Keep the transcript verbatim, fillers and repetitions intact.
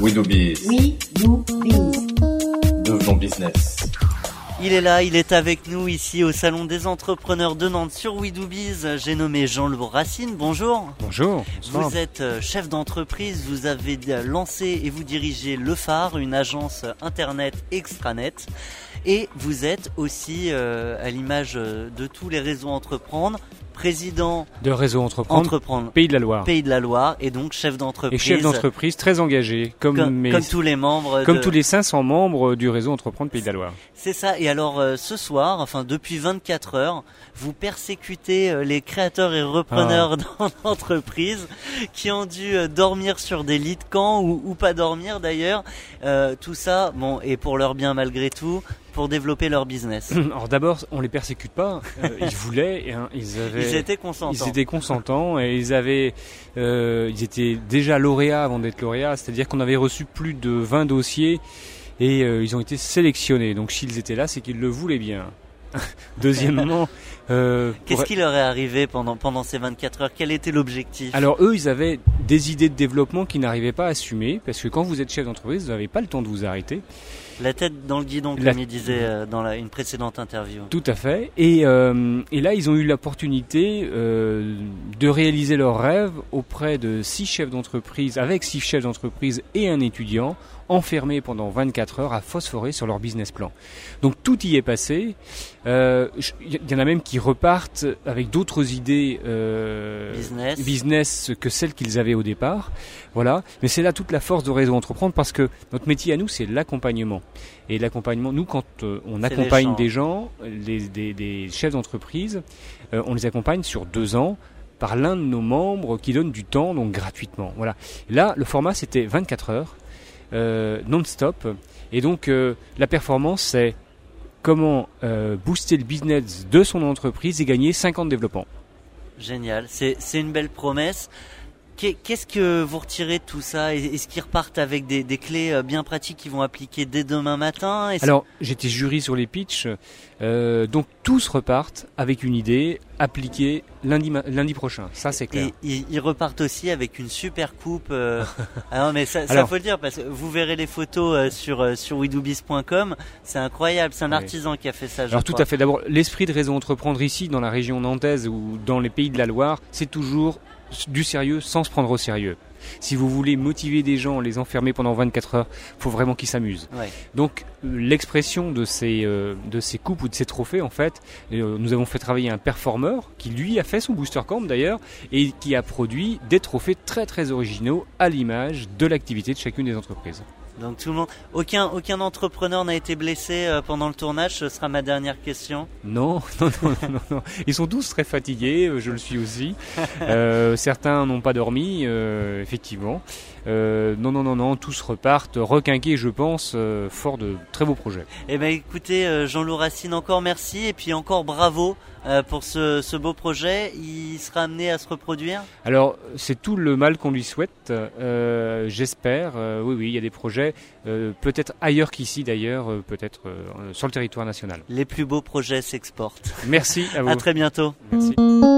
We do biz. We do biz. Devenons business. Il est là, il est avec nous ici au Salon des Entrepreneurs de Nantes sur We do biz. J'ai nommé Jean-Loup Racine, bonjour. Bonjour. Bonsoir. Vous êtes chef d'entreprise, vous avez lancé et vous dirigez Le Phare, une agence internet extranet. Et vous êtes aussi, euh, à l'image de tous les réseaux Entreprendre, président de Réseau Entreprendre, Entreprendre Pays de la Loire. Pays de la Loire et donc chef d'entreprise. Et chef d'entreprise très engagé, comme, comme, mes, comme tous les membres. Comme de... tous les cinq cents membres du Réseau Entreprendre Pays de la Loire. C'est ça. Et alors euh, ce soir, enfin depuis vingt-quatre heures, vous persécutez euh, les créateurs et repreneurs ah. dans l'entreprise qui ont dû euh, dormir sur des lits de camp ou, ou pas dormir d'ailleurs. Euh, tout ça, bon, et pour leur bien malgré tout, pour développer leur business. Alors d'abord, on les persécute pas. Euh, ils voulaient, hein, ils avaient. Ils étaient consentants. Ils étaient consentants et ils avaient, euh, ils étaient déjà lauréats avant d'être lauréats. C'est-à-dire qu'on avait reçu plus de vingt dossiers et euh, ils ont été sélectionnés. Donc s'ils étaient là, c'est qu'ils le voulaient bien. Deuxièmement, euh, qu'est-ce pour... qui leur est arrivé pendant pendant ces vingt-quatre heures? Quel était l'objectif? Alors eux, ils avaient des idées de développement qu'ils n'arrivaient pas à assumer parce que quand vous êtes chef d'entreprise, vous n'avez pas le temps de vous arrêter. La tête dans le guidon, comme la... il disait euh, dans la, une précédente interview. Tout à fait. Et, euh, et là, ils ont eu l'opportunité euh, de réaliser leur rêve auprès de six chefs d'entreprise, avec six chefs d'entreprise et un étudiant, enfermés pendant vingt-quatre heures à phosphorer sur leur business plan. Donc tout y est passé. Il euh, y en a même qui repartent avec d'autres idées euh, business. business que celles qu'ils avaient au départ. Voilà. Mais c'est là toute la force de Réseau Entreprendre parce que notre métier à nous, c'est l'accompagnement. Et l'accompagnement, nous, quand euh, on accompagne des gens, les, des, des chefs d'entreprise, euh, on les accompagne sur deux ans par l'un de nos membres qui donne du temps, donc gratuitement. Voilà. Là, le format, c'était vingt-quatre heures. Euh, non-stop. Et donc, euh, la performance, c'est comment euh, booster le business de son entreprise et gagner cinq ans de développement. Génial, c'est, c'est une belle promesse. Qu'est-ce que vous retirez de tout ça? Est-ce qu'ils repartent avec des, des clés bien pratiques qu'ils vont appliquer dès demain matin? Est-ce... Alors, j'étais jury sur les pitchs, euh, donc tous repartent avec une idée appliquée lundi, lundi prochain, ça c'est clair. Et ils repartent aussi avec une super coupe. Euh... ah non mais ça, ça Alors, faut le dire parce que vous verrez les photos euh, sur euh, sur we do biz point com, c'est incroyable, c'est un oui. artisan qui a fait ça. Je Alors crois. Tout à fait. D'abord, l'esprit de Réseau Entreprendre ici dans la région nantaise ou dans les Pays de la Loire, c'est toujours du sérieux sans se prendre au sérieux. Si vous voulez motiver des gens, les enfermer pendant vingt-quatre heures, il faut vraiment qu'ils s'amusent. Ouais. Donc l'expression de ces, euh, de ces coupes ou de ces trophées, en fait, euh, nous avons fait travailler un performeur qui lui a fait son booster camp d'ailleurs et qui a produit des trophées très très originaux à l'image de l'activité de chacune des entreprises. Donc tout le monde, aucun aucun entrepreneur n'a été blessé euh, pendant le tournage. Ce sera ma dernière question. Non, non, non, non, non. Ils sont tous très fatigués. Je le suis aussi. euh, certains n'ont pas dormi, euh, effectivement. Euh, non, non, non, non. Tous repartent requinqués, je pense, euh, fort de très beaux projets. Eh ben, écoutez, euh, Jean-Loup Racine, encore merci et puis encore bravo. Euh, pour ce, ce beau projet, il sera amené à se reproduire? Alors, c'est tout le mal qu'on lui souhaite, euh, j'espère. Euh, oui, oui, il y a des projets, euh, peut-être ailleurs qu'ici d'ailleurs, euh, peut-être euh, sur le territoire national. Les plus beaux projets s'exportent. Merci à vous. À très bientôt. Merci.